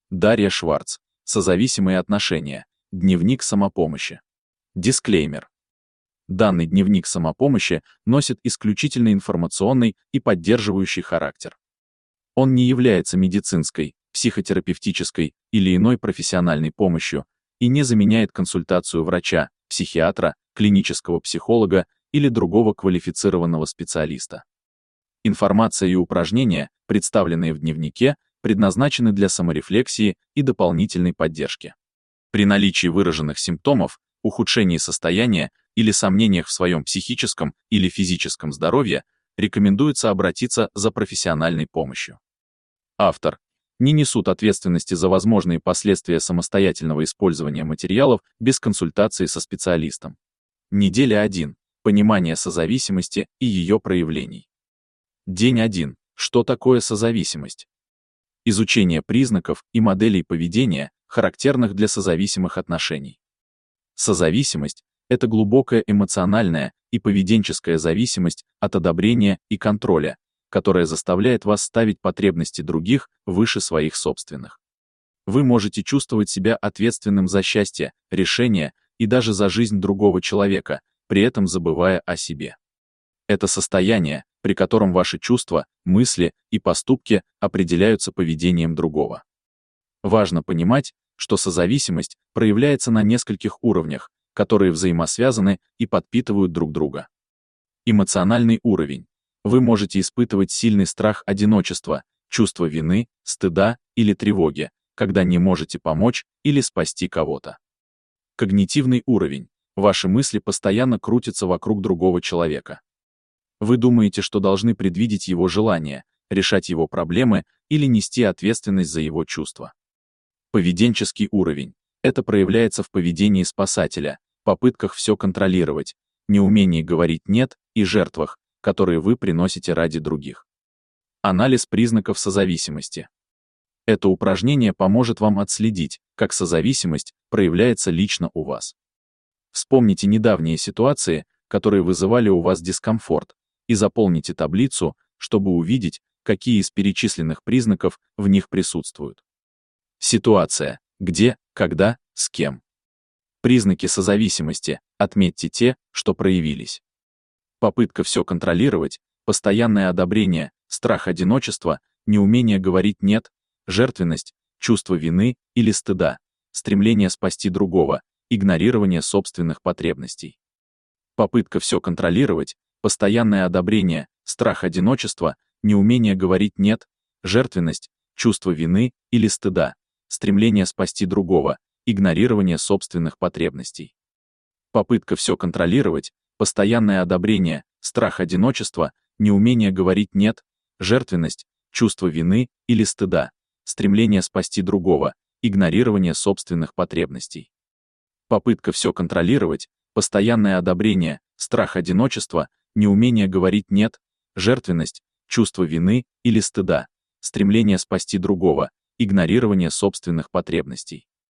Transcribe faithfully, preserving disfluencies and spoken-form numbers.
Дарья Шварц. Созависимые отношения. Дневник самопомощи. Дисклеймер. Данный дневник самопомощи носит исключительно информационный и поддерживающий характер. Он не является медицинской, психотерапевтической или иной профессиональной помощью и не заменяет консультацию врача, психиатра, клинического психолога или другого квалифицированного специалиста. Информация и упражнения, представленные в дневнике, предназначены для саморефлексии и дополнительной поддержки. При наличии выраженных симптомов, ухудшении состояния или сомнениях в своем психическом или физическом здоровье, рекомендуется обратиться за профессиональной помощью. Автор не несут ответственности за возможные последствия самостоятельного использования материалов без консультации со специалистом. Неделя один. Понимание созависимости и ее проявлений. День один. Что такое созависимость? Изучение признаков и моделей поведения, характерных для созависимых отношений. Созависимость — это глубокая эмоциональная и поведенческая зависимость от одобрения и контроля, которая заставляет вас ставить потребности других выше своих собственных. Вы можете чувствовать себя ответственным за счастье, решение и даже за жизнь другого человека, при этом забывая о себе. Это состояние, при котором ваши чувства, мысли и поступки определяются поведением другого. Важно понимать, что созависимость проявляется на нескольких уровнях, которые взаимосвязаны и подпитывают друг друга. Эмоциональный уровень. Вы можете испытывать сильный страх одиночества, чувство вины, стыда или тревоги, когда не можете помочь или спасти кого-то. Когнитивный уровень. Ваши мысли постоянно крутятся вокруг другого человека. Вы думаете, что должны предвидеть его желания, решать его проблемы или нести ответственность за его чувства. Поведенческий уровень. Это проявляется в поведении спасателя, попытках все контролировать, неумении говорить «нет» и жертвах, которые вы приносите ради других. Анализ признаков созависимости. Это упражнение поможет вам отследить, как созависимость проявляется лично у вас. Вспомните недавние ситуации, которые вызывали у вас дискомфорт, и заполните таблицу, чтобы увидеть, какие из перечисленных признаков в них присутствуют. Ситуация. Где, когда, с кем. Признаки созависимости. Отметьте те, что проявились. Попытка все контролировать, постоянное одобрение, страх одиночества, неумение говорить «нет», жертвенность, чувство вины или стыда, стремление спасти другого, игнорирование собственных потребностей. Попытка все контролировать, постоянное одобрение, страх одиночества, неумение говорить «нет», жертвенность, чувство вины или стыда, стремление спасти другого, игнорирование собственных потребностей. Попытка все контролировать, постоянное одобрение, страх одиночества, неумение говорить «нет», жертвенность, чувство вины или стыда, стремление спасти другого, игнорирование собственных потребностей. Попытка все контролировать, постоянное одобрение, страх одиночества, неумение говорить «нет», жертвенность, чувство вины или стыда, стремление спасти другого, игнорирование собственных потребностей.